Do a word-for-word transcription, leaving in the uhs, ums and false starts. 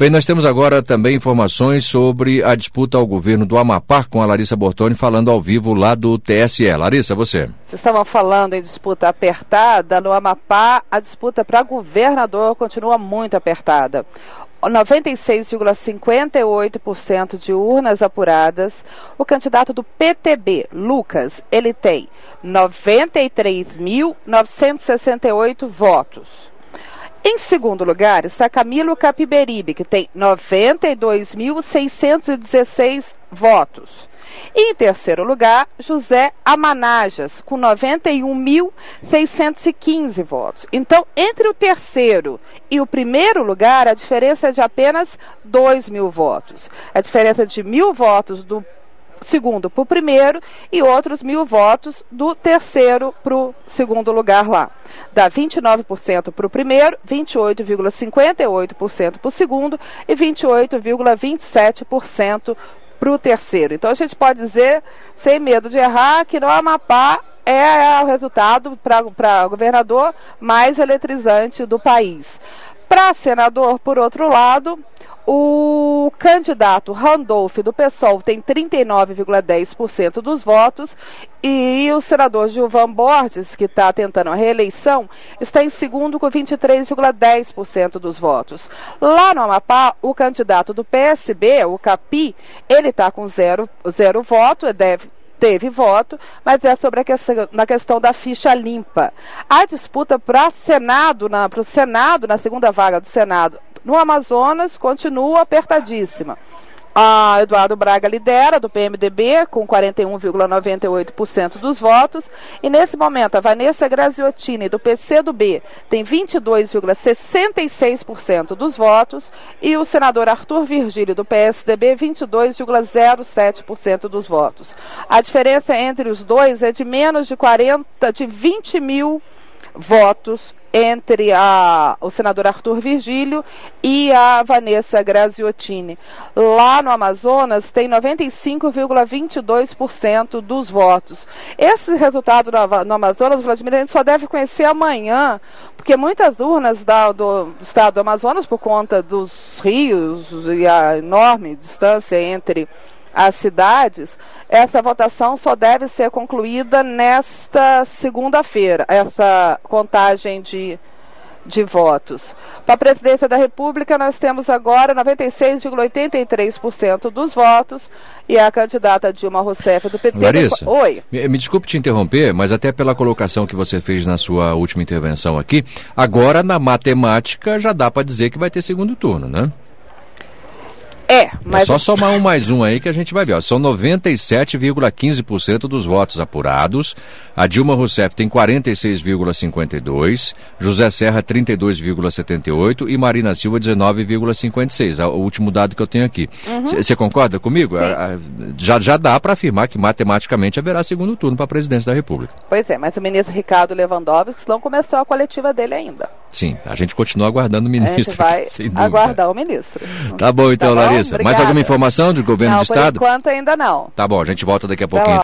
Bem, nós temos agora também informações sobre a disputa ao governo do Amapá, com a Larissa Bortoni falando ao vivo lá do T S E. Larissa, você. Vocês estavam falando em disputa apertada. No Amapá, a disputa para governador continua muito apertada. noventa e seis vírgula cinquenta e oito por cento de urnas apuradas. O candidato do P T B, Lucas, ele tem noventa e três mil novecentos e sessenta e oito votos. Em segundo lugar está Camilo Capiberibe, que tem noventa e dois mil seiscentos e dezesseis votos. E em terceiro lugar, José Amanajas, com noventa e um mil seiscentos e quinze votos. Então, entre o terceiro e o primeiro lugar, a diferença é de apenas dois mil votos. A diferença de mil votos do segundo para o primeiro e outros mil votos do terceiro para o segundo lugar lá. Dá vinte e nove por cento para o primeiro, vinte e oito vírgula cinquenta e oito por cento para o segundo e vinte e oito vírgula vinte e sete por cento para o terceiro. Então a gente pode dizer, sem medo de errar, que no Amapá é o resultado para governador mais eletrizante do país. Para senador, por outro lado, o candidato Randolph do PSOL tem trinta e nove vírgula dez por cento dos votos e o senador Gilvan Borges, que está tentando a reeleição, está em segundo com vinte e três vírgula dez por cento dos votos. Lá no Amapá, o candidato do P S B, o Capi, ele está com zero, zero voto, deve teve voto, mas é sobre a questão, na questão da ficha limpa. A disputa para Senado, na, para o Senado, na segunda vaga do Senado, no Amazonas, continua apertadíssima. A Eduardo Braga lidera, do P M D B, com quarenta e um vírgula noventa e oito por cento dos votos. E nesse momento, a Vanessa Graziottini, do P C do B, tem vinte e dois vírgula sessenta e seis por cento dos votos. E o senador Arthur Virgílio, do P S D B, vinte e dois vírgula zero sete por cento dos votos. A diferença entre os dois é de menos de quarenta, de vinte mil votos entre a, o senador Arthur Virgílio e a Vanessa Graziottini. Lá no Amazonas tem noventa e cinco vírgula vinte e dois por cento dos votos. Esse resultado no, no Amazonas, Vladimir, a gente só deve conhecer amanhã, porque muitas urnas da, do, do estado do Amazonas, por conta dos rios e a enorme distância entre as cidades, essa votação só deve ser concluída nesta segunda-feira, essa contagem de, de votos. Para a presidência da República, nós temos agora noventa e seis vírgula oitenta e três por cento dos votos e a candidata Dilma Rousseff do P T... Larissa, Oi. Me, me desculpe te interromper, mas até pela colocação que você fez na sua última intervenção aqui, agora na matemática já dá para dizer que vai ter segundo turno, né? É, mas... é só somar um mais um aí que a gente vai ver. Ó. São noventa e sete vírgula quinze por cento dos votos apurados. A Dilma Rousseff tem quarenta e seis vírgula cinquenta e dois por cento, José Serra trinta e dois vírgula setenta e oito por cento e Marina Silva dezenove vírgula cinquenta e seis por cento. É o último dado que eu tenho aqui. Você uhum. concorda comigo? A, a, já, já dá para afirmar que matematicamente haverá segundo turno para a presidência da República. Pois é, mas o ministro Ricardo Lewandowski não começou a coletiva dele ainda. Sim, a gente continua aguardando o ministro. A gente vai aqui, aguardar o ministro. Tá bom então, tá bom? Larissa. Obrigada. Mais alguma informação do governo não, do estado? Por enquanto ainda não. Tá bom, a gente volta daqui a Tá pouquinho. bom.